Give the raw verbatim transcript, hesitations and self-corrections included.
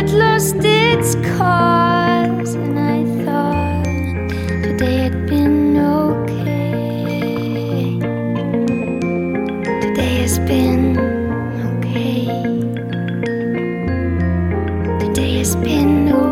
had lost its cause, and I thought today had been okay. Today has been okay. Today has been okay.